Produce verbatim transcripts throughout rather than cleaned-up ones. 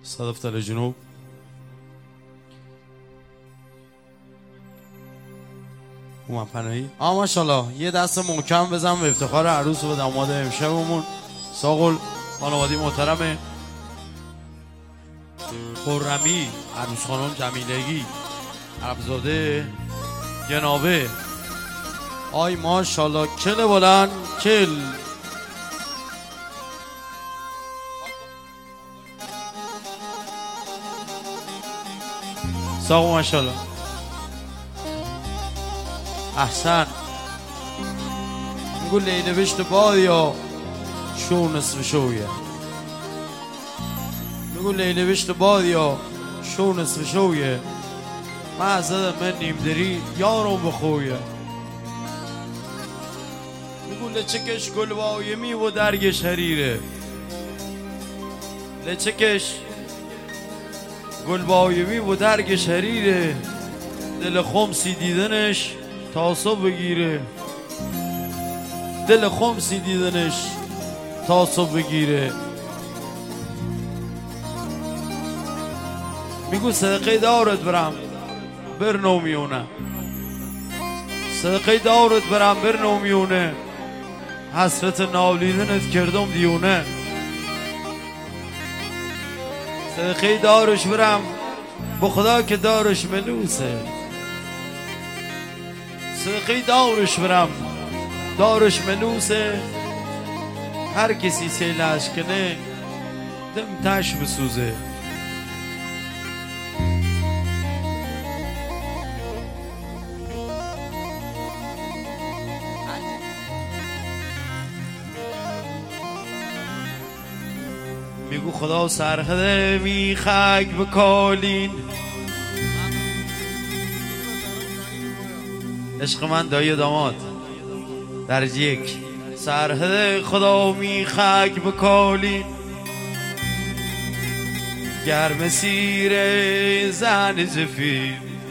صدف تل جنوب. اومد پناهی. آه ماشاءالله یه دست محکم بزن به افتخار عروس و داماد امشبمون. ساقل خانوادی محترمه خرمی، عروس خانم جمیلگی، عربزاده جنابه. آی ماشاءالله کل بلند کل. ساقو ماشاءالله احسن. میگو لیله بشت باد یا شو نصف شویه. میگو لیله بشت باد یا شو نصف شویه. محضر من نیم دری یارم بخویه. میگو لچکش گل وایمی و درگش حریره. لچکش گل وایمی و درگش حریره. دل خمسی دیدنش تاسو بگیره. دل خمسی دیدنش تاسو بگیره. میگو صدقه دارت برم برنو میونه. صدقه دارت برم برنو میونه. حسرت نالیدنت کردم دیونه. صدقه دارش برم با خدا که دارش ملوسه. صدقه دارش برم دارش ملوسه. هر کسی سیلش کنه دم تش بسوزه. میگو خدا سرخده میخک بکالین. عشق من دایی داماد درجه یک. سرخده خدا میخک بکالین. گرم سیر زن زفیر.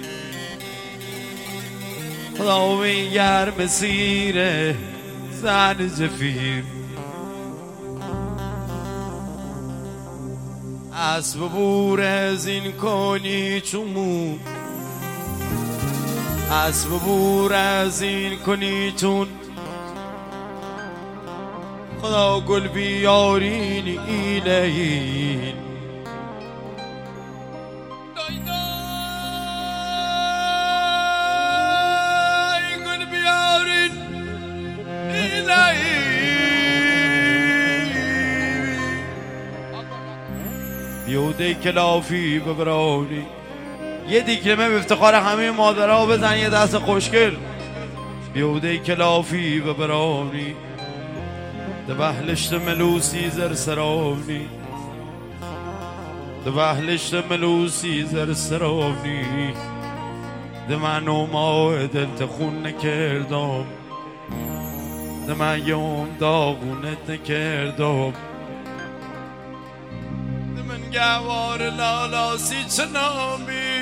خدا می گرم سیر زن زفیر. اسب بور زین کنی چون. اسب بور زین کنی چون. خدا گل بیارین ایلین. دای دای گل بیارین ایلین. بیوده کلافی ببرانی. یه دیکلمه به افتخار همه مادرها بزن یه دست خوشگل. بیوده کلافی ببرانی. ده بهلشت ملوسی زر سرانی. ده بهلشت ملوسی زر سرانی. ده من و ما دلت خون نکردم. ده من یوم داغونت نکردم. ده من گوار لالاسی چنامی.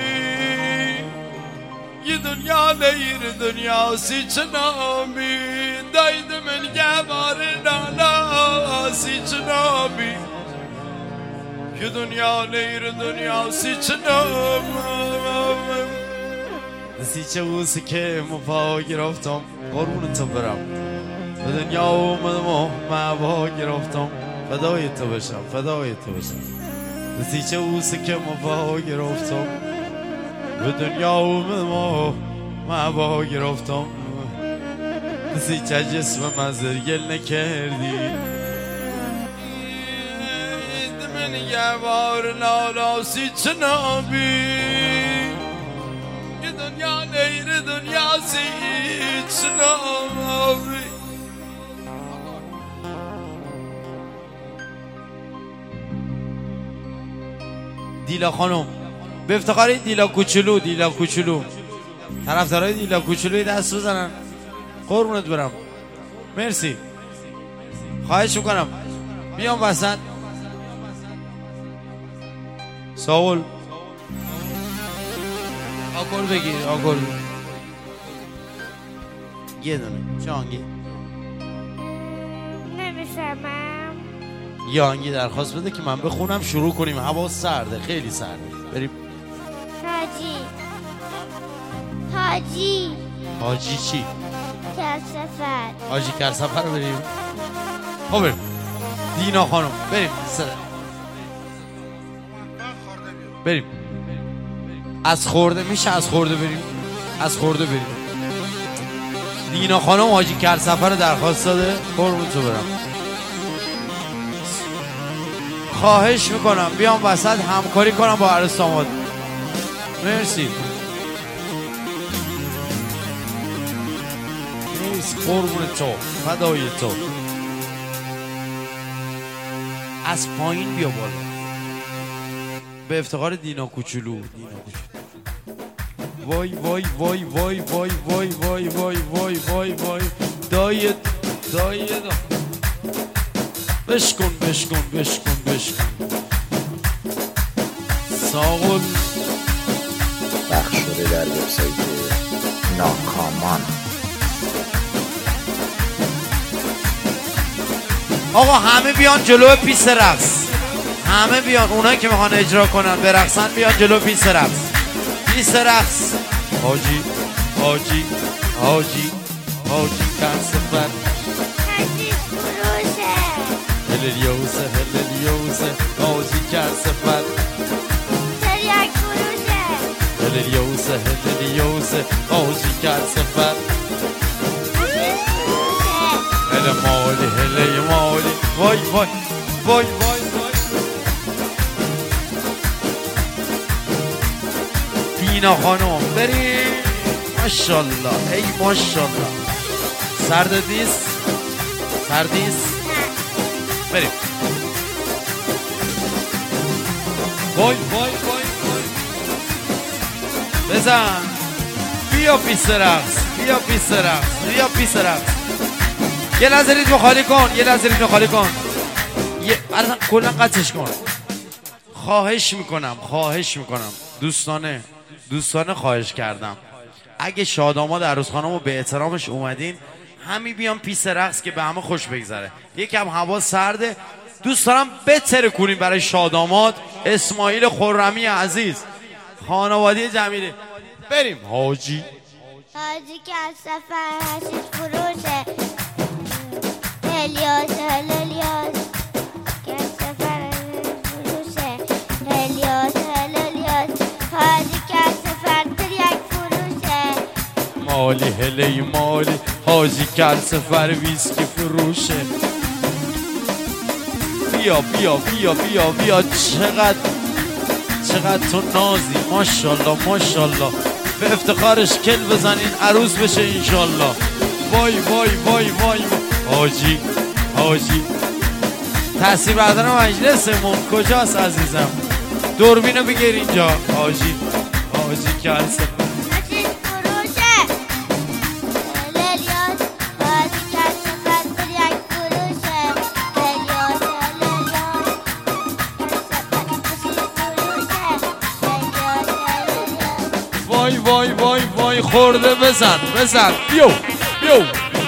یه دنیا لیر دنیا سی چنامی. داید من گوار نالا سی چنامی. یه دنیا لیر دنیا سی چنامی. سی چه بوسی که مفا گرفتم قرون تو برم. به دنیا اومدم و معبا گرفتم. فدای تو بشم فدای تو بشم. سی چه بوسی که مفا گرفتم. به دنیا اومدم و معبا گرفتم. سی چه جسم من زرگل نکردی. من یه بار لالا سی چنابی. یه دنیا لیر دنیا سی چنابی. دیلا خانم به افتخار دیلا کوچولو. دیلا کوچولو طرفدارای دیلا کوچولوی دست بزنن قربونت برم. مرسی خواهش میکنم بیام وسط. ساول آگل بگیر آگل یه دونه شانگی. نمیفهمم. یه آهنگی درخواست بده که من بخونم شروع کنیم. هوا سرده، خیلی سرده. بریم. حاجی حاجی حاجی چی؟ کرسفر. حاجی کرسفر رو بریم. خب بریم. دینا خانم بریم. بریم. از خورده میشه از خورده بریم. از خورده بریم. دینا خانم حاجی کرسفر رو درخواست داده. قربون تو برم. خواهش میکنم بیام وسط همکاری کنم با عروس داماد. مرسی. مرسی قربون تو، فدای تو. از پایین بیا بالا. به افتخار دینا کوچولو. دینا کوچولو. وای وای وای وای وای وای وای وای وای وای وای دای دای دا بشکن بشکن بشکن بشکن. ساغل پخش شده در وبسایت ناکامان. آقا همه بیان جلو پیست رقص. همه بیان، اونایی که میخوان اجرا کنن برقصن بیان جلو پیست رقص. پیست رقص. حاجی حاجی حاجی حاجی کرسفر. حاجی فروشه. هللیوسه هللیوسه حاجی کرسفر. تریاک فروشه. هللیوسه هللیوسه حاجی کرسفر. هله مالی هله مالی. وای وای وای وای وای. دینا خانم بریم. ماشالله ای ماشالله. سرد دیست سردیست. بریم. وای وای وای وای. بزن. بیا پیست رقص. بیا پیست رقص. بیا پیست رقص. یه لحظه ریتم خالی کن. یه لحظه ریتم خالی کن. یه اصلا کلا قطعش کن. خواهش میکنم خواهش میکنم دوستانه دوستانه خواهش کردم اگه شاداماد عروس خانم رو به احترامش اومدین همین بیان پیست رقص که به همه خوش بگذره. یکم هوا سرده. دوست دارم بتره کنیم برای شاداماد اسماعیل خرمی عزیز خانواده جمیله. بریم. حاجی حاجی کرسفر. حشیش فروشه. هلیاس هلیاس کرسفر فروشه. هلیاس هلیاس حاجی کرسفر. تریاک فروشه. مالی هلی مالی حاجی کرسفر ویسکی فروشه. بیا بیا بیا بیا بیا. چقدر چقدر تو نازی. ماشالله ماشالله. به افتخارش کل بزنین عروس بشه انشالله. وای وای وای وای. حاجی حاجی تحصیل بردن مجلسمون کجاست عزیزم؟ دوربینو بگیر اینجا. حاجی حاجی کرسفر. حشیش فروشه. هلیاس حاجی کرسفر. تریاک فروشه. هلیاس هلیاس کرسفر. حشیش فروشه. هلیاس هلیاس. وای وای وای وای. خورده بزن بزن. بیو بیو.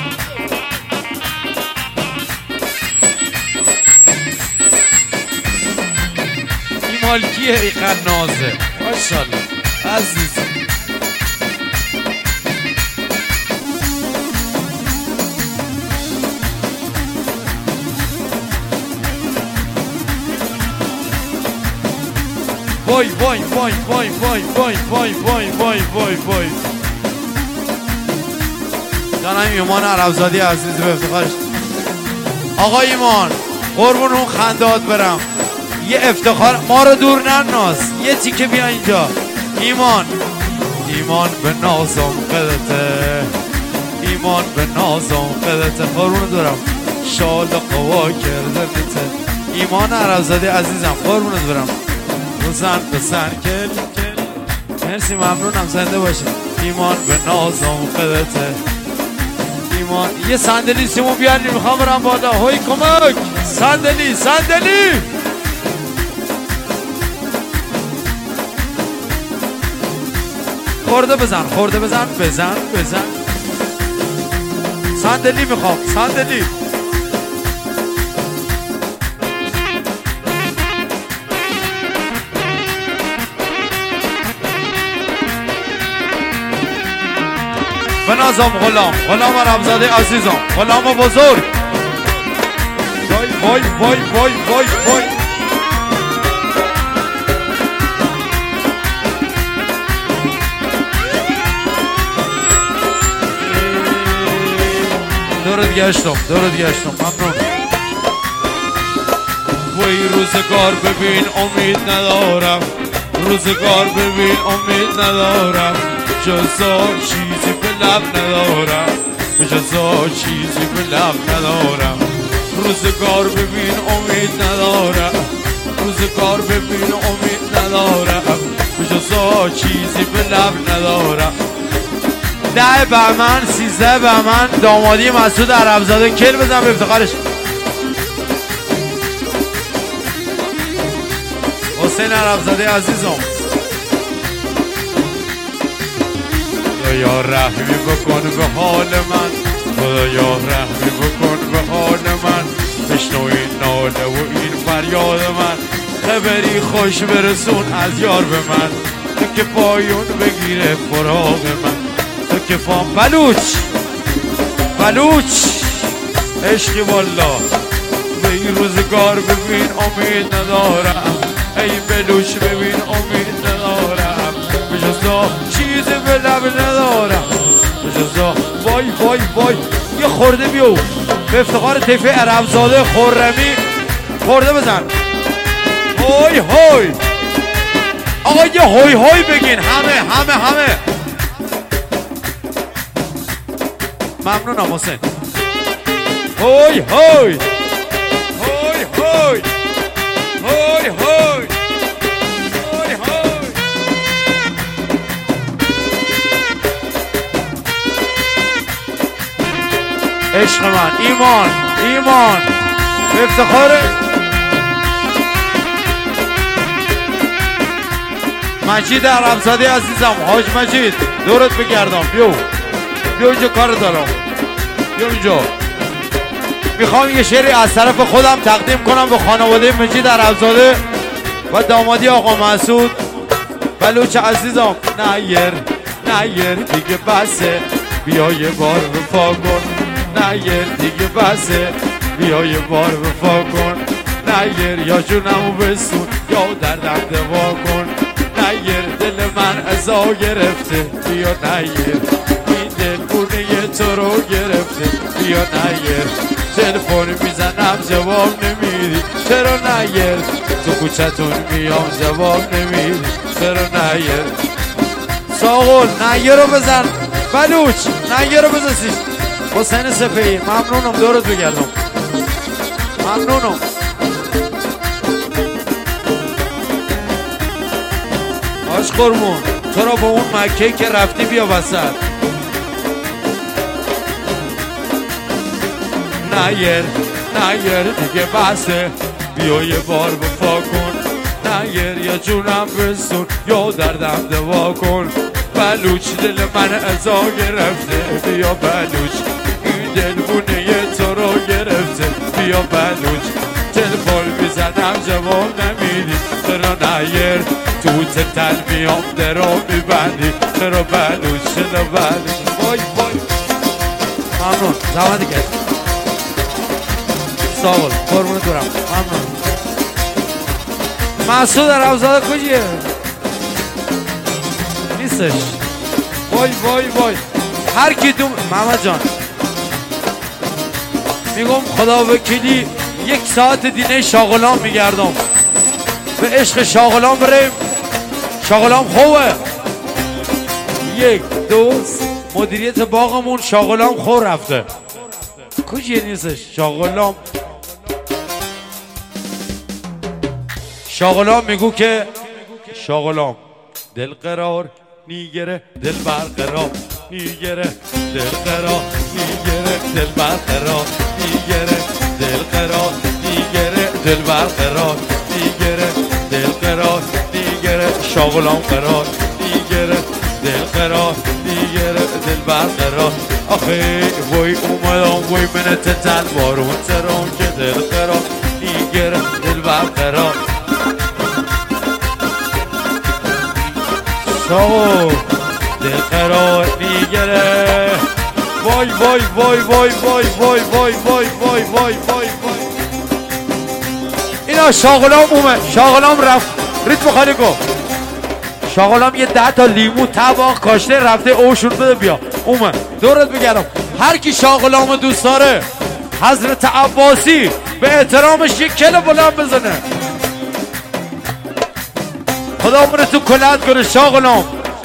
این مالکیه ای قنازه. ماشالله عزیز. وای وای وای وای وای وای وای وای وای وای وای. جانم ایمان عربزادی عزیز به افتخارش. آقا ایمان قربون اون خندات برم. یه افتخار ما رو دور نناز. یه تیکه بیا اینجا. ایمان ایمان به نازم قدته. ایمان به نازم قدته. قربون دورم شال قوا کرده نیته. ایمان عربزادی عزیزم قربونت برم. بزن بزن کل کل. مرسی ممنونم. زنده باشید. ایمان به نازم قدته. ایمان یه صندلی سیمون بیاریم. میخوام برم بالا. هوی کمک. صندلی صندلی. خورده بزن خورده بزن بزن بزن. صندلی میخوام صندلی. بنازم غلام، غلام عربزاده عزیزم، غلام بزرگ. وای وای وای وای وای وای دورت گشتم، دورت گشتم، ممنون. وای روزگار ببین امید ندارم، روزگار ببین امید ندارم، جزا چیزی به لب ندارم، جزا چیزی به لب ندارم. روزگار ببین امید ندارم، روزگار ببین امید ندارم، جزا چیزی به لب ندارم. ده بهمن، سیزده بهمن دامادی مسعود عربزاده. کل بزن به افتخارش. حسین عربزاده عزیزم. خدایا رحمی بکن به حال من، خدایا رحمی بکن به حال من، بشنو این ناله و این فریاد من، خبری خوش برسون از یار به من، تو که پایون بگیره فراغ من، تو که فام بلوچ بلوچ عشقی والا. به این روزگار ببین امید ندارم، ای بلوچ ببین امید ندارم، به جزا چیزی به لب ندارم، به جزا. وای وای وای یه خورده بیو به افتخار طیفه عربزاده خرمی. خورده بزن. هوی هوی آقا یه هوی هوی بگین همه همه همه. ممنونم حسین. هوی هوی هوی هوی هوی هوی هوی هوی. عشق من ایمان ایمان به افتخار مجید عربزاده عزیزم. حاج مجید دورت بگردم. بیو بیو اینجا کار دارم. بیو اینجا. میخوام یه شعری از طرف خودم تقدیم کنم به خانواده مجید عربزاده و دامادی آقا مسعود بلوچ عزیزم. نیر نیر دیگه بسه، بیا یه بار وفا کن. نیر دیگه بسه، بیا یه بار وفا کن. نیر یا جونمو بسون یا دردم دوا کن. نیر دل من ازا گرفته، بیا نیر این دل بونه تو رو گرفته، بیا نیر تلفن میزنم جواب نمیدی، چرا نیر تو کوچتون میام جواب نمیدی، چرا نیر. ساقل نیر رو بزن بلوچ، نیر رو بزن. سیش حسین سپهی ممنونم. دورت بگردم. ممنونم. آش قرمون تو را با اون مکهی که رفتی بیا وسط. نیر نیر دیگه بسه، بیا یه بار وفا کن. نیر یا جونم بسون یا دردم دوا کن. بلوچ دل من ازا گرفته، بیا بلوچ این دلگونه تو رو گرفته، بیا بلوچ تلفن میزنم جواب نمیدی، چرا نیر تو تل میام درو میبندی، چرا بلوچ چرا بلوچ. وای وای ممنون زحمتی کرد. ساول قربون دورم. ممنون. مسعود عربزاده کجیه؟ نیستش. وای وای وای هر کی دوم محمد جان میگم خدا وکیلی یک ساعت دینه شاغلان میگردم به عشق شاغلان بریم. شاغلان خوبه. یک دوست مدیریت باغمون شاغلان خور رفته. کجیه نیستش شاغلان؟ شاغلان میگو که شاغلان دل قرار نیگره دل برقرار نیگره دل قرار نیگره دل برقرار نیگره دل قرار نیگره دل برقرار نیگره دل قرار نیگره شاغلان قرار نیگره دل قرار نیگره دل برقرار. آخه وای اومدم وای منت تل بارون ترام که دل قرار نیگره دل برقرار. شاو دل قرار میگره وای وای وای وای وای وای وای وای وای وای وای اینا شاغلام اومد شاغلام رفت ریتم خالی کن شاغلام یه ده تا لیمو طباق کاشته رفته اوشون بده بیا اومد دورت بگردم هر کی شاغلام دوست داره حضرت عباسی به احترامش یک کل بلند بزنه خدا عمر تو کلت کنه شاغلام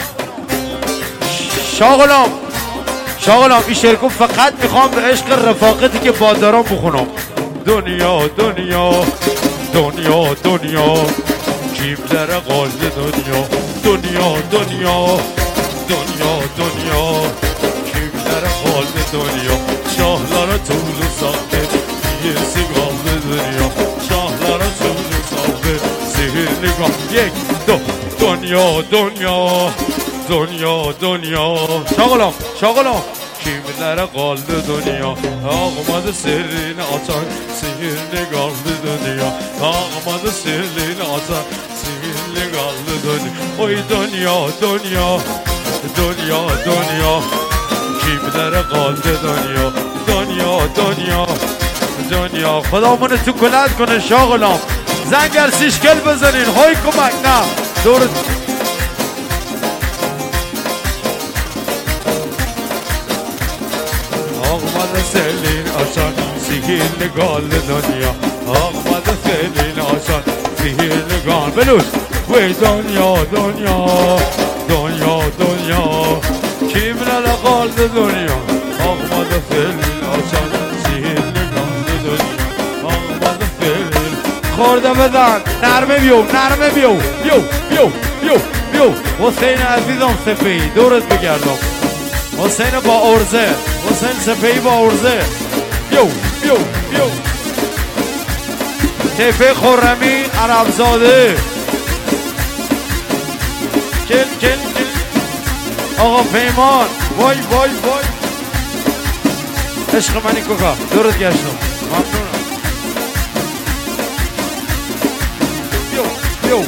شاغلام شاغلام این شعر فقط میخوام به عشق رفاقتی که با دارم بخونم دنیا دنیا دنیا دنیا کیم در قلب دنیا دنیا دنیا دنیا دنیا کیم در قلب دنیا شاهلار طول ساخته یه سیگال دنیا شاهلار طول ساخته سهر نگاه یک دو دنیا دنیا دنیا دنیا شاغلام شاغلام کیم در قلب دنیا آقامد سرین آتان سهر نگاه دنیا آقامد سرین آتان سهر نگاه دنیا اوی دنیا دنیا دنیا دنیا کیم در قلب دنیا دنیا دنیا دنیا خدا منو تو کلت کنه شاغلام زنگر سیشکل بزنین های کمک نه دور آقامد سرین آتان سهر نگاه دنیا آقامد سرین آتان سهر نگاه بلوش وی دنیا دنیا دنیا دنیا کیم در قلب دنیا آقامد سرین آتان سهر نگاه دنیا آقامد سرین خورده بزن نرمه بیو نرمه بیو بیو بیو بیو بیو حسین عزیزم سپهی دورت بگردم حسین با ارزه حسین سپهی با ارزه بیو بیو بیو طیفه خرمی عربزاده کل کل کل آقا پیمان وای وای وای عشق منی کوکا دورت گشتم ممنونم بیو بیو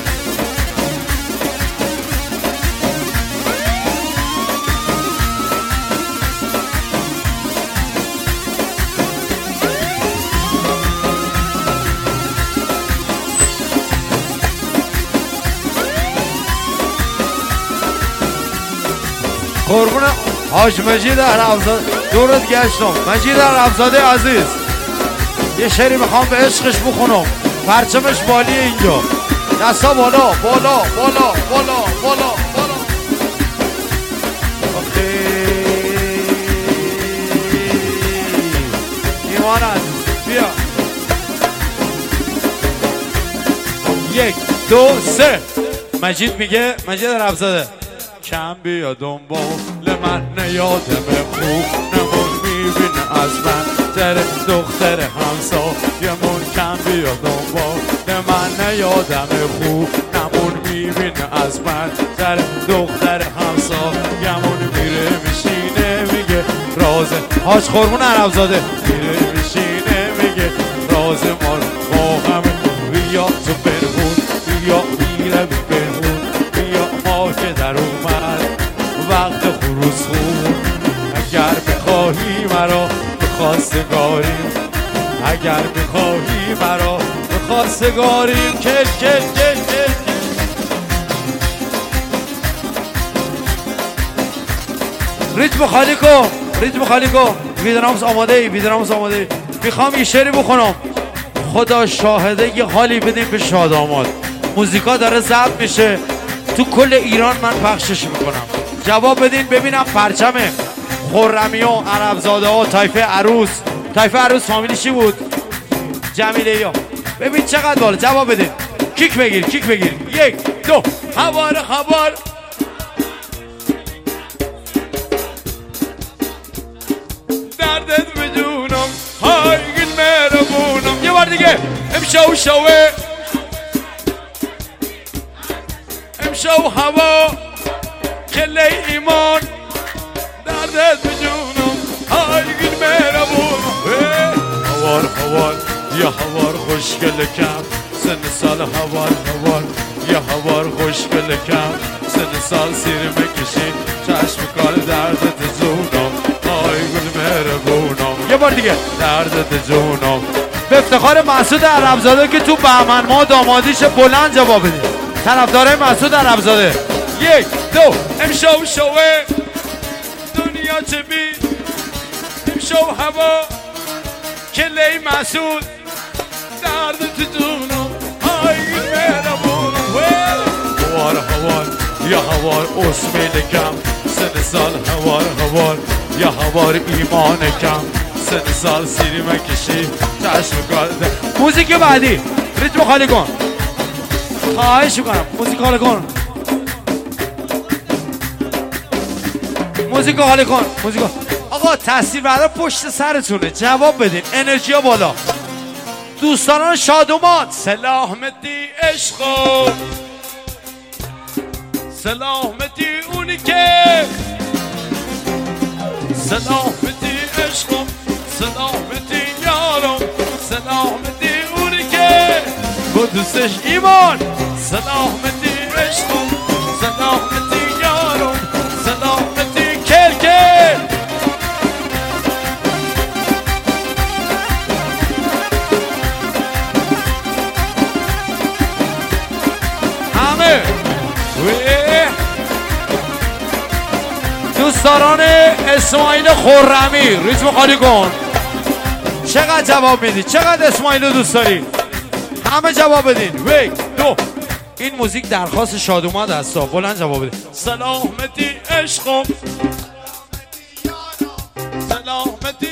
قربون حاج مجید عربزاده دورت گشتم مجید عربزاده عزیز یه شعری میخوام به عشقش بخونم پرچمش بالیه اینجا دستا بالا بالا بالا بالا بالا بالا ایمان عزیز بیا یک دو سه مجید میگه مجید عربزاده کم بیا دنبال من نیادم خوب نمون میبینه از من در دختر همسا یمون کم بیا دنبال من نیادم خوب نمون میبینه از من در دختر همسا یمون میره میشینه میگه راز حاج قربون عربزاده میره میشینه میگه راز ما با همه بیا تو برهون بیا میره برهون بیا ما که در اومد وقت خروس خون اگر بخواهی مرا به خواستگاریم اگر بخواهی مرا به خواستگاریم کل کل کل کل ریتم خالی کن ریتم خالی کن ویدرامز آماده ای ویدرامز آماده ای میخوام یه شعری بخونم خدا شاهده یه حالی بدیم به شاداماد موزیکا داره ضبط میشه تو کل ایران من پخشش میکنم جواب بدین ببینم پرچم خرمی و عربزاده ها طایفه عروس طایفه عروس فامیلی چی بود؟ جمیله یا ببین چقدر بالا جواب بدین کیک بگیر کیک بگیر یک دو خبر خبر دردت بدونم های گل مهربونم یه بار دیگه امشو شوه امشو هوا کله ایمان دردت بدونم های گل مهربونم هوار هوار یا هوار خوشگل کم سن سال هوار هوار یا هوار خوشگل کم سن سال سیر مکشی چشم کار دردت زونم های گل بار دیگه دردت جونم. به افتخار مسعود عربزاده که تو بهمن ما دامادیش بلند جواب بدید. طرفدارای مسعود عربزاده یک دو. امشو شوه دنیا چه بی، امشو هوا کلی مسعود دردت جونم. های مهربون هوار هوار یا هوار اسمیل کم، سن سال هوار هوار یا هوار ایمان کم، سن سال سیری مکشی چشم کرده. موزیک بعدی ریتم خالی کن، خواهش میکنم موزیک خالی کن، موزیک خالی کن، موزیک. آقا تصویر برای پشت سرتونه، جواب بدین، انرژی ها بالا. دوستانان شادومان سلامتی عشقو، سلامتی اونی که، سلامتی عشقم، سلامتی یارم، سلامتی اونی که با دوستش ایمان، سلامتی عشقم، سلامتی یارم، سلامتی کرکر. همه دوستان اسماعیل خرمی ریتم خالی کن. چقدر جواب میدی؟ چقدر اسماعیل رو دوست داری؟ همه جواب بدین. یک دو. این موزیک درخواست شادوماد هست، بلند جواب بدین. سلامتی عشقم، سلامتی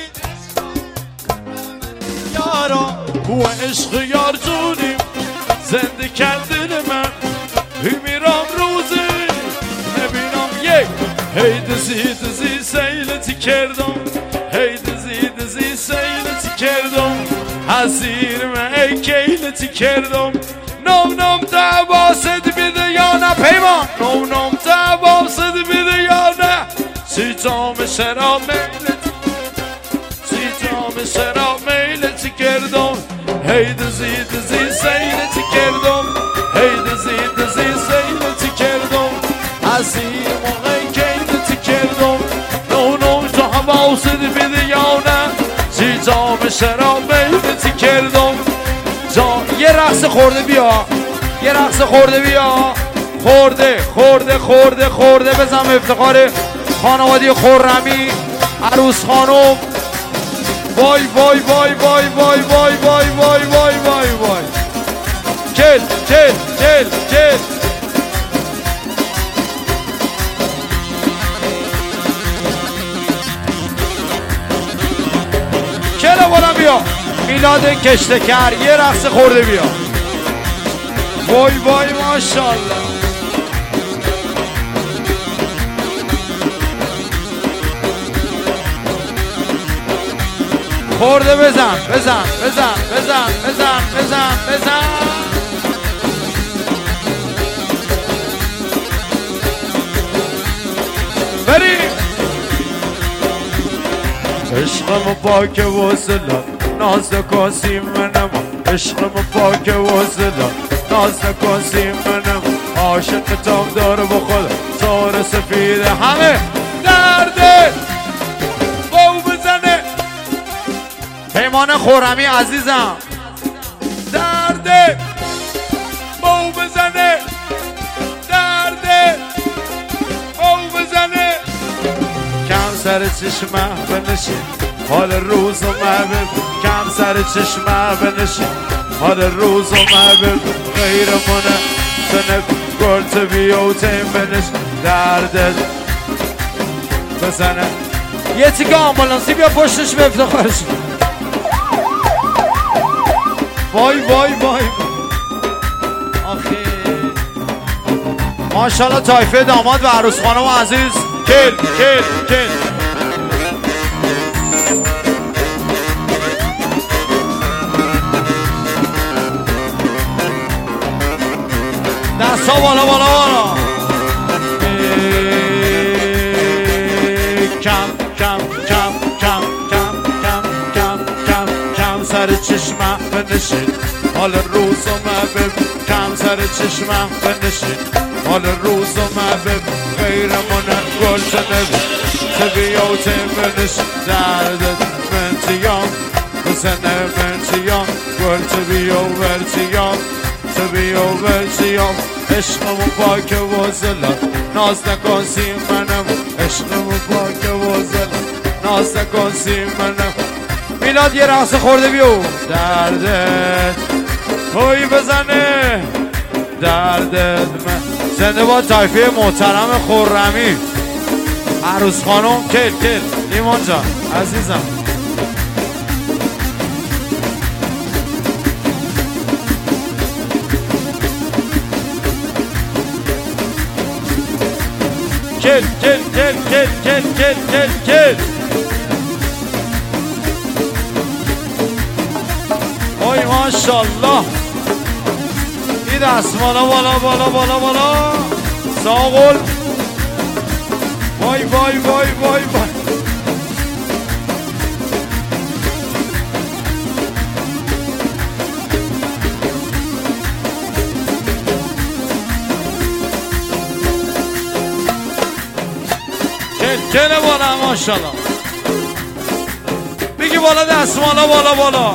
یارم، و عشق یار جونیم زنده کردن من، میرم روزی نبینم یک. هی دزی دزی سیلتی کردم، هی دزی دزی سیلتی کردم، حزیر من ای کیلتی کردم. نام نام دواست بیده یا نه پیمان، نام نام دواست بیده یا نه. سی جام شراب میلتی، سی جام شراب میلتی کردم، هی دزی دزی سیلتی کردم، هی دزی دزی سیلتی کردم، حزیر من ای کیلتی کردم. نام نام دواست بیده یا نه، سی جام شراب میلتی کردم. جان یه رقص خورده بیا، یه رقص خورده بیا، خورده خورده خورده خورده بزن به افتخار خانواده خرمی عروس خانم. وای وای وای وای وای وای وای وای وای وای وای کل کل کل کل. کل بالا بیا، میلاد کشتکر یه رقص خورده بیا. وای وای ماشاءالله. خورده بزن بزن بزن بزن بزن بزن بزن. بریم. عشقم پاک و زلال ناز نکاسی منم، عشقم پاک و زلال ناز نکاسی منم، عاشق تام داره با خود زار سفیده. همه درده باو بزنه. پیمان خرمی عزیزم درده باو بزنه، درده باو بزنه. کم سر چشمه بنشین حال روز و محبب، کم سر چشمه بنشین حال روز و محبب. غیر منه سنک گلت بیوتین بنش دردت بزنه. یه تیکه آمبولانسی بیا پشتش به افتخارش. وای وای وای آخه ماشاءالله تایفه داماد و عروس خانم عزیز. کل کل کل. دستا بالا بالا بالا. کم کم کم کم کم کم کم کم کم سر چشمه بنشین حال روز و محبب، کم سر چشمه بنشین حال روز و مبب غیر من گل تنب تبیا و تمنش دردت منتیام بسنه منتیام گل تبیا و ورتیام تبیا و ورتیام عشقمو پاک و زلال ناز نکن سیمنم عشقمو پاک و زلال ناز نکن سیمنم میلاد یه رقص خورده بیو دردت توی بزنه دردت من زنده با تایفه محترم خرمی عروس خانم کل کل ایمان جان عزیزم کل کل کل کل کل کل کل کل اوی ماشالله این دست بالا بالا بالا بالا بالا ساقل وای وای وای وای وای کل کل بالا ماشالله بگی بالا دست بالا بالا بالا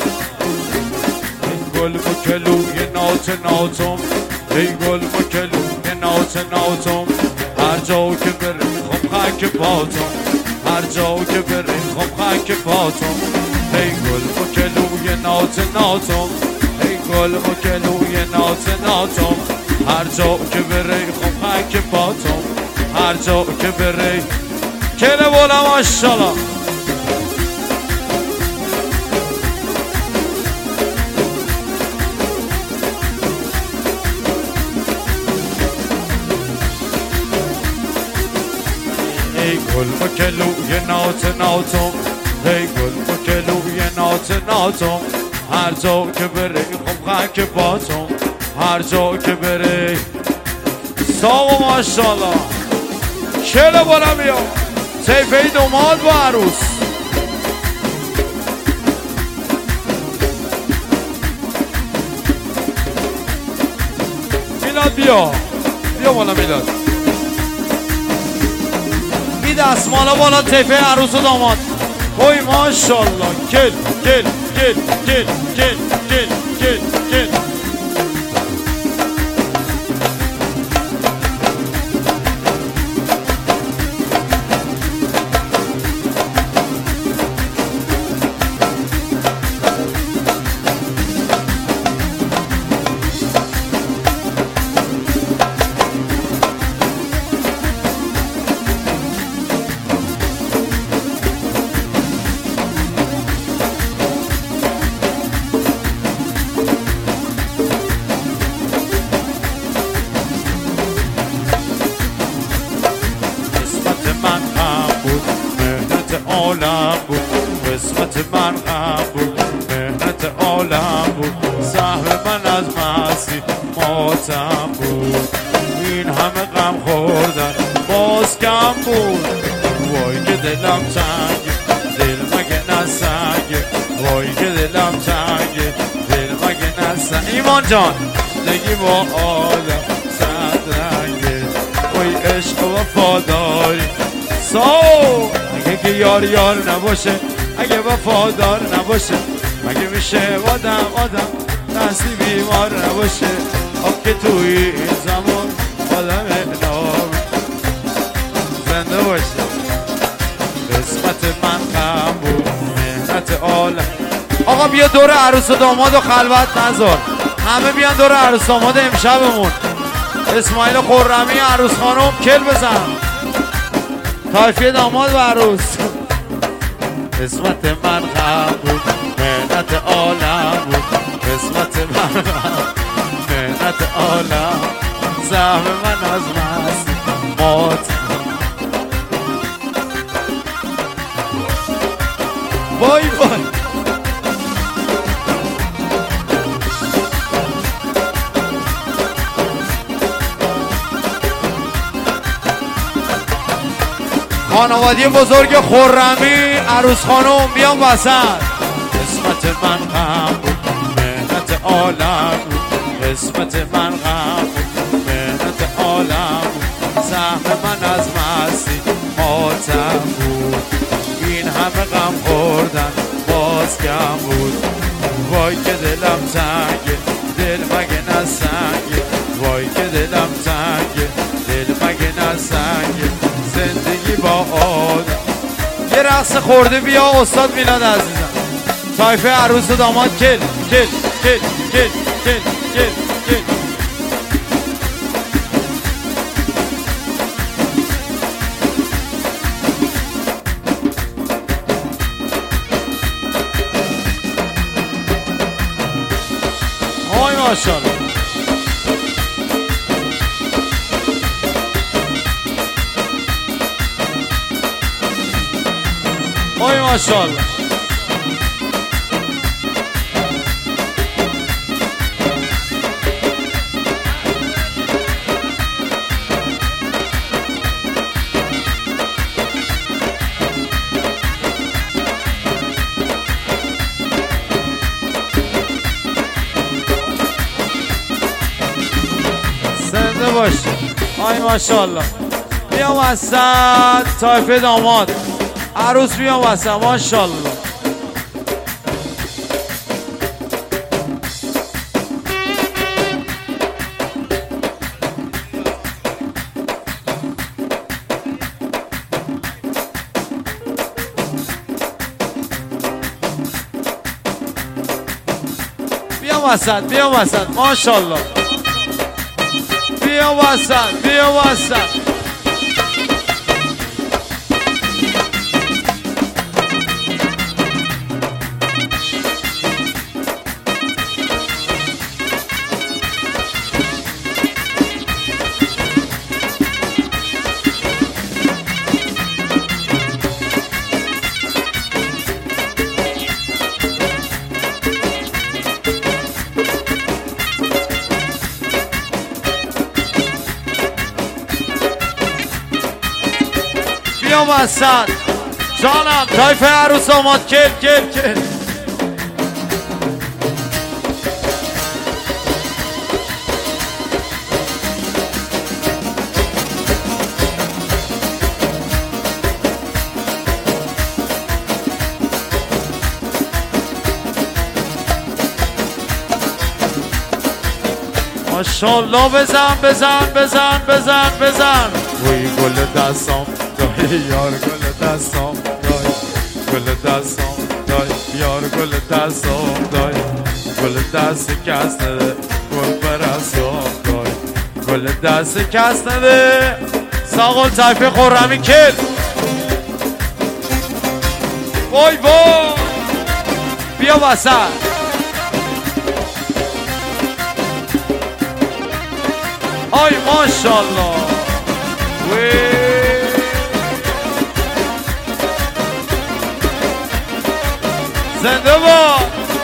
گل مکلوی نات ناتم ای گل مکلوی نات ناتم هر جا که بری خم خاک پاتم هر جا که بری خم خاک پاتم ای گل مکلوی نات ناتم ای گل مکلوی نات ناتم هر جا که بری خم خاک پاتم هر جا که بری کله بالا ماشالله ای گل مکلوی نات ناتم ای گل مکلوی نات ناتم هر جا که بری خم خاک پاتم هر جا که بری ساو ماشالله کله بالا بیا سیفه دوماد با عروس میلاد بیا بیا بالا میلاد بی دست مالا بالا تیفه عروس و داماد اوی ماشالله کل کل کل کل کل کل کل کل عالم بود قسمت من غم بود مهنت عالم بود سهم من از مستی ماتم بود این همه غم خوردن باز کم بود وای که دلم تنگه دل مگه نسنگه وای که دلم تنگه دل مگه نسنگه ایمان جان زندگی با آدم صد رنگه وای عشق و وفاداری ساو اگه که یار یار نباشه اگه وفادار نباشه مگه میشه آدم آدم دستی بیمار نباشه آب که توی این زمان آدم نام زنده باشه قسمت من غم بود مهنت عالم آقا بیا دور عروس و داماد و خلوت نذار همه بیان دور عروس و داماد امشبمون اسماعیل خرمی عروس خانم کل بزن تایفیه داماد و عروس قسمت من غم بود مهنت عالم بود قسمت من غم مهنت عالم زحم من از مست مات وای وای خانوادی بزرگ خرمی عروس خانم بیان وسط قسمت من غم بود مهنت عالم بود قسمت من غم بود مهنت عالم من از مستی ماتم بود. این همه غم خوردن باز کم بود. وای که دلم تنگه دل مگه نسنگه. وای که دلم تنگه دل مگه نسنگه. زندگی با آدم. یه رقص خورده بیا استاد میلاد عزیزم. طایفه عروس و داماد کل کل کل کل کل کل کل. آی ماشاءالله. آی ماشاءالله. زنده باش. آی ماشاءالله. بیا وسط طایفه داماد عروس بیا وسط ماشاءالله. بیا وسط بیا وسط ماشاءالله. بیا وسط بیا وسط. بیا وسط جانم. طایفه عروس آماد کل کل کل. ماشاءالله. بزن بزن بزن بزن بزن. وی گل دستام دای یار گل دستام دای. گل دستام دای یار گل دستام دای. گل دست کس نده گل پرستام دای. گل دست کس نده. ساقل طایفه خرمی کل. وای وای. بیا وسط. آی ماشاءالله. وی زنده با.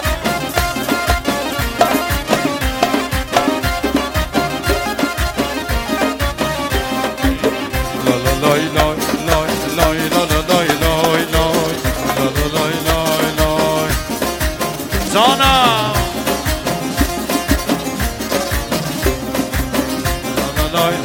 لا لا لای لای لای لای لا لا لای لای لای لا لا لای لای لای. جانم. لا لا لای.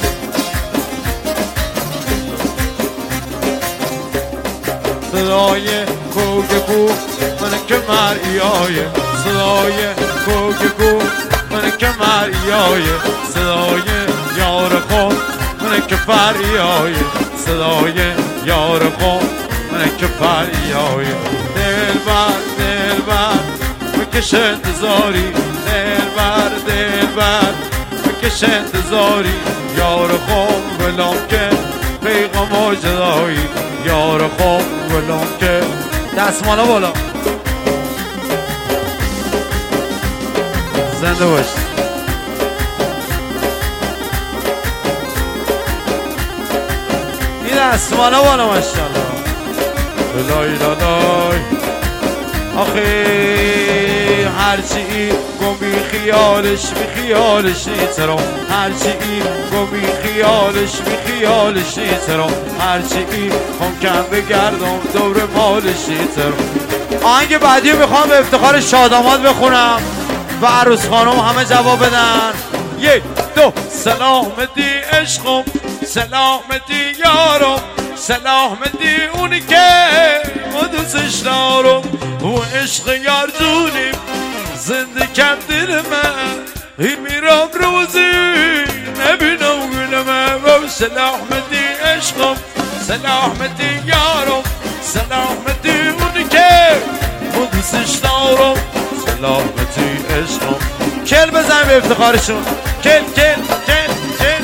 صدای کوک کوک من که مریای. صدای کوک کوک من که مریای. صدای یار خود من که فریای. صدای یار خود من که فریای. دل بر دل بر بکش انتظاری. دل بر دل بر بکش انتظاری. یار خود بلام که پیغام جدایی. یار خود بلام که دستمالا بالا. زنده باش. این دستمالا بالا ماشاءالله. لای لای. آخه هرچی این گم بی خیالش بی خیالش نیترم. هرچی این گم بی خیالش بی خیالش نیترم. هرچی این ممکن بگردم دور مالش نیترم. آهنگ بعدی میخوام به افتخار شاداماد بخونم و عروس خانم همه جواب بدن. یک دو سلامتی عشقم سلامتی یارم سلامتی اونی که ما دوستش دارم و عشق یار جونیم زنده کم دل من میرم روزی نبینم گلمه و سلامتی عشقم سلامتی یارم سلامتی اونی که ما دوستش دارم سلامتی عشقم کل بزن به افتخارشون کل کل کل کل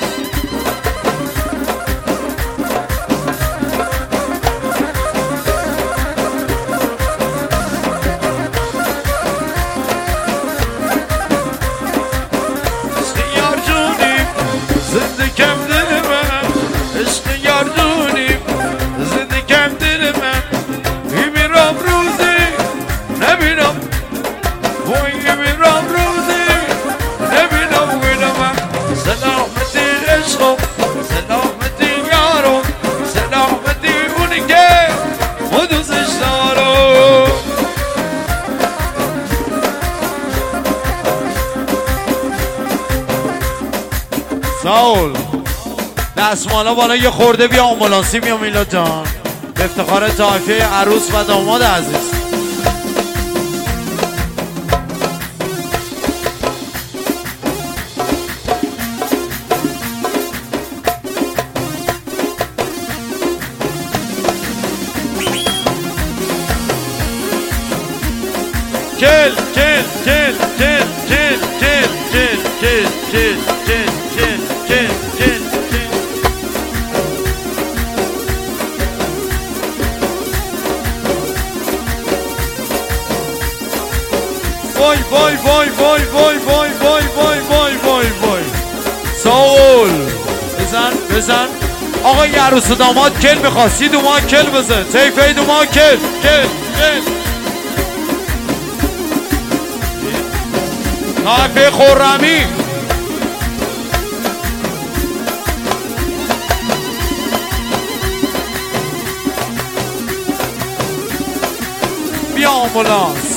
ساول دستمالا بالا یه خورده بیا آمبولانسی بیا میلاد جان به افتخار طایفه عروس و داماد عزیز کل کل کل کل کل کل کل کل کل کل کل کل کل وای وای وای وای وای وای وای وای وای وای وای ساول بزن بزن آقا یه عروس و داماد کل میخواستی دو ما کل بزن تیفه دو ما کل کل کل طایفه خرمی بیا آمبولانس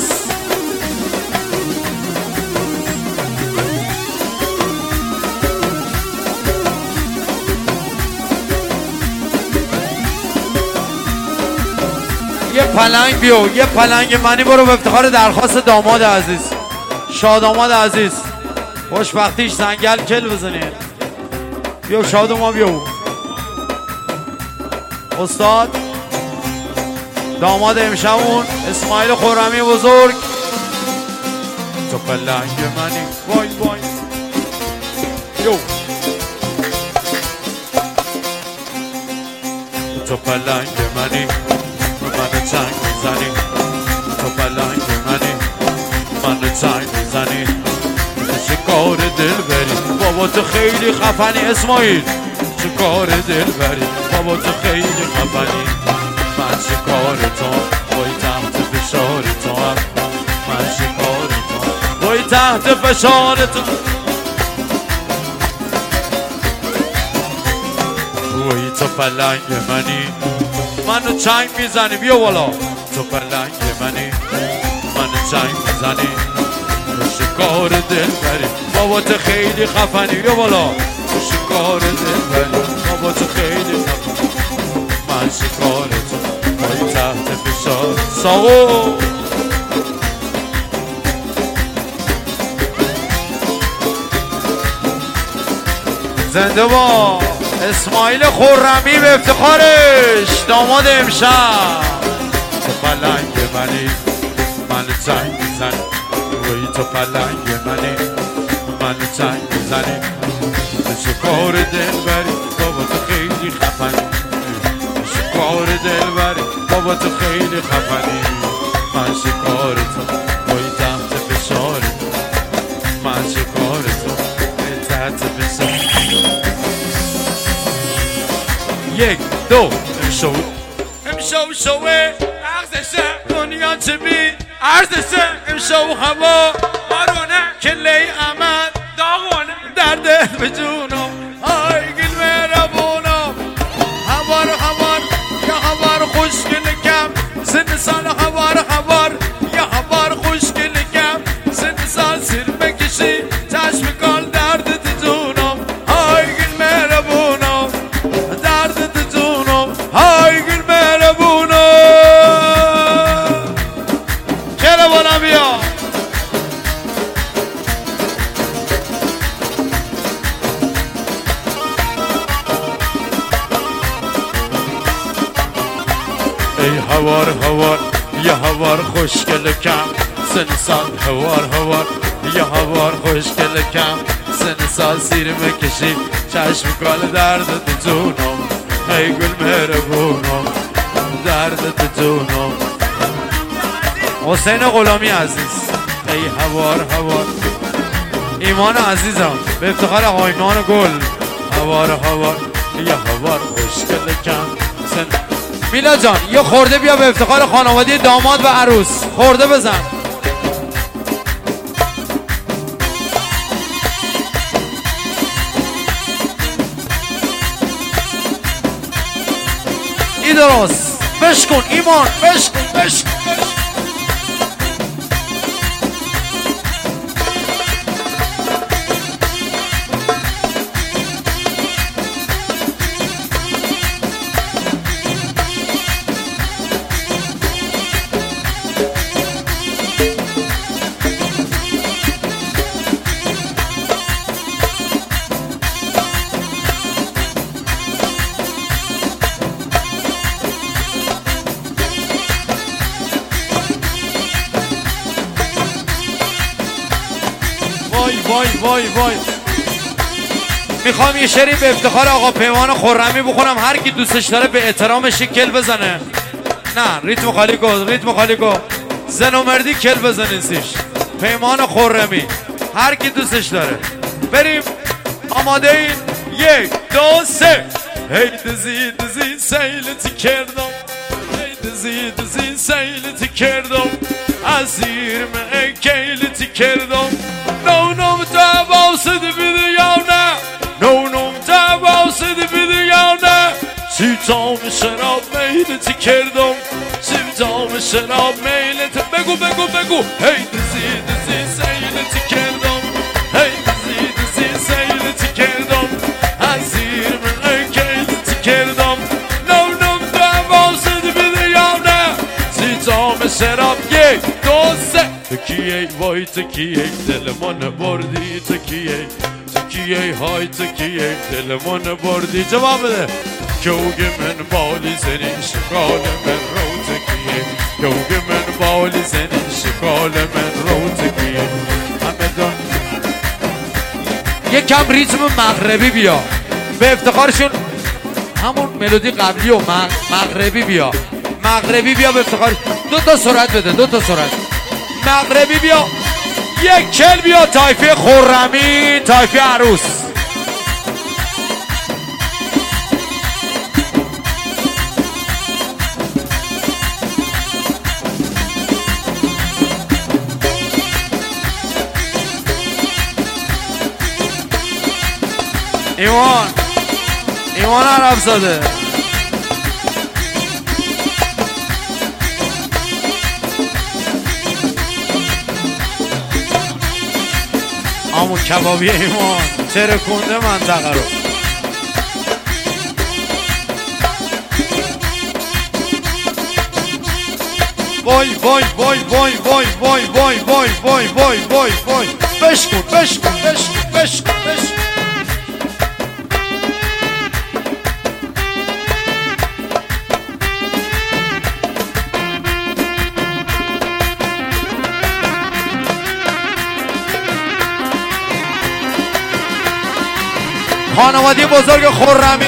یه پلنگ بیا یه پلنگ منی برو به افتخار درخواست داماد عزیز شاداماد عزیز خوشبختیش سنگل کل بزنید بیا شادما بیا استاد داماد امشبون اسماعیل خرمی بزرگ تو پلنگ منی وای وای یو تو پلنگ منی من چنگ میزنی تو پلنگ منی من چنگ میزنی چه کار دل بری بابا تو خیلی خفنی اسماعیل چه کار دل بری بابا تو خیلی خفنی من چه کار تو وای تحت فشار تو هم من چه کار تو وای تحت فشار تو وای تو پلنگ منی منو چنگ میزنی بیا بالا تو پلنگ منی منو چنگ میزنی تو شکار دل بری بابا تو خیلی خفنی بیا بالا تو شکار دل بری بابا تو خیلی خفنی من شکار تو وای تحت فشار ساقو زنده با اسماعیل خرمی به افتخارش داماد امشب تو پلنگ منی من چنگ میزنی وای تو پلنگ منی من چنگ میزنی تو شکار دل بری بابا تو خیلی خفنی شکار دل بری بابا تو خیلی خفنی من شکار تو وای تحت فشار تو من شکار تو تحت فشار یک دو امشو امشو شوه ارزشه دنیا چه بی ارزشه امشو هوا بارونه کلی عمل داغونه درد به جونم آی گل مهربونم هوار هوار یا هوار خوشگل کم سن سال هوار هوار یا هوار خوشگل کم سن سال سر بکشی چشم کال در ای هوار هوار یه هوار خوشگل کم سن سال هوار هوار یه هوار خوشگل کم سن سال سیر مکشی چشم کال درد تو جونم ای گل مهربونم درد تو جونم حسین غلامی عزیز ای هوار هوار ایمان عزیزم به افتخار آقا ایمان گل هوار هوار یه هوار خوشگل کم سن میلا جان یه خورده بیا به افتخار خانواده داماد و عروس خورده بزن ای درست بشکن ایمان بشکن بشکن وای وای وای وای میخوام یه شعری به افتخار آقا پیمان خرمی بخونم هر کی دوستش داره به احترامش کل بزنه نه ریتم خالی کن ریتم خالی کن زن و مردی کل بزنین سیش پیمان خرمی هر کی دوستش داره بریم آماده این یک دو سه هی دزی دزی سیلتی کردم هی دزی دزی سیلتی کردم عزیر من کیلتی کردم نونم تباسد بیدیانه نونم تباسد بیدیانه سیتام شراب میلتی کردم سیتام شراب میلتی بگو بگو بگو هی دزی دزی سیلتی کردم هی دزی دزی سیلتی کردم عزیر من کیلتی کردم نونم تباسد بیدیانه سیتام شراب یک دو سه تکیه وای تکیه دل من بردی تکیه تکیه های تکیه دل من بردی جواب بده کوگ من بالی زنی شکال من رو تکیه کوگ من بالی زنی شکال من رو تکیه همه دان یک کم ریتم مغربی بیا به افتخارشون همون ملودی قبلی و مغربی بیا مغربی بیا به افتخار دو تا سرعت بده دو تا سرعت مغربی بیا یک کل بیا تایفه خرمی تایفه عروس ایمان ایمان عرب زاده همون کبابی ایمان ترکونده منطقه رو وای وای وای وای وای وای وای وای وای وای وای وای بشکن بشکن بشکن بشکن بشکن خانواده بزرگ خرمی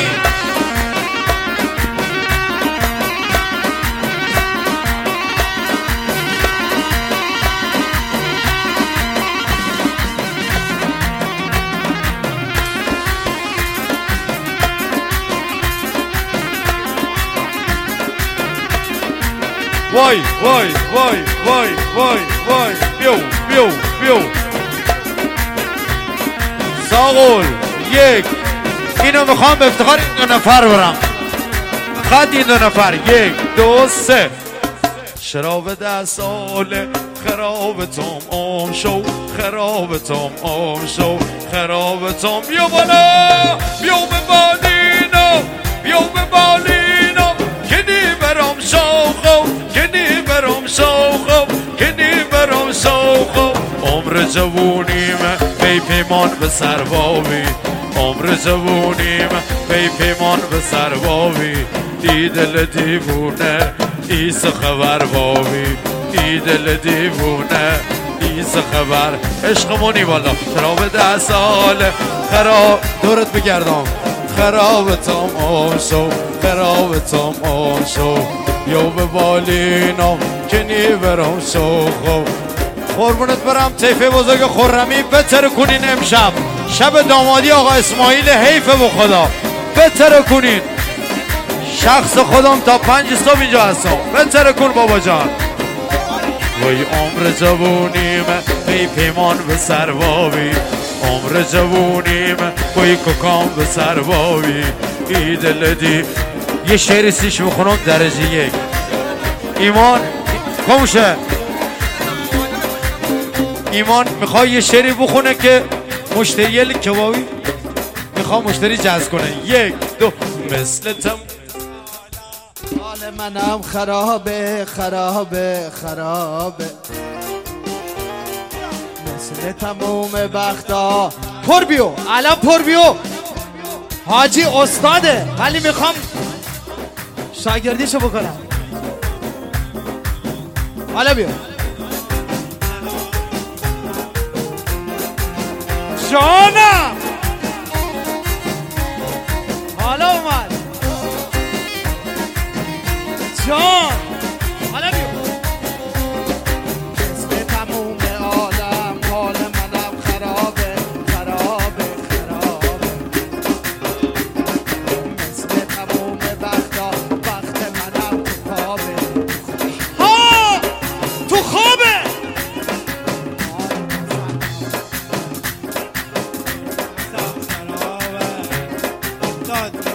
وای وای وای وای وای وای بیو بیو بیو ساقول یک اینو میخوام به افتخار این دو نفر برم خط این دو نفر یک دو سه شراب ده ساله خراب توم آم شو خراب توم آم شو خراب توم بیا بالا بیا به بالینو بیا به بالینو کنی برام شوخو کنی برام شوخو کنی برام شوخو عمر جوونیم بی پیمان به سربابی عمر جوونیم بی پیمان به سربابی دی دل دیوونه ایسا خبر بابی ای دل دیوونه ایسا خبر عشقمونی بالا خراب ده ساله خراب دورت بگردم خراب تمام شو خراب تمام شو یو به بالینم که نیبرم شو خوب قربونت برم طیفه بزرگ خرمی بتر کنین امشب شب دامادی آقا اسماعیل حیفه به خدا بتر کنین شخص خودم تا پنج صبح اینجا هستم بتر کن بابا جان وای عمر جوونیم بی پیمان به سربابی عمر جوونیم بای ککام به سربابی ای دل دی یه شعری سیش بخونم درجه یک ایمان کمشه ایمان میخوای یه شعری بخونه که مشتری کبابی میخوام مشتری جذب کنه یک دو مثل تم حال منم خرابه خرابه خرابه مثل تموم وقتا پر بیو الان پر بیو حاجی استاده ولی میخوام شاگردیشو بکنم حالا بیو جانم حالا اومد جان حالا بیو مثل تموم عالم حال منم خرابه خرابه خرابه مثل تموم وقتا وقت منم تو خوابه ها تو خوابه خرابه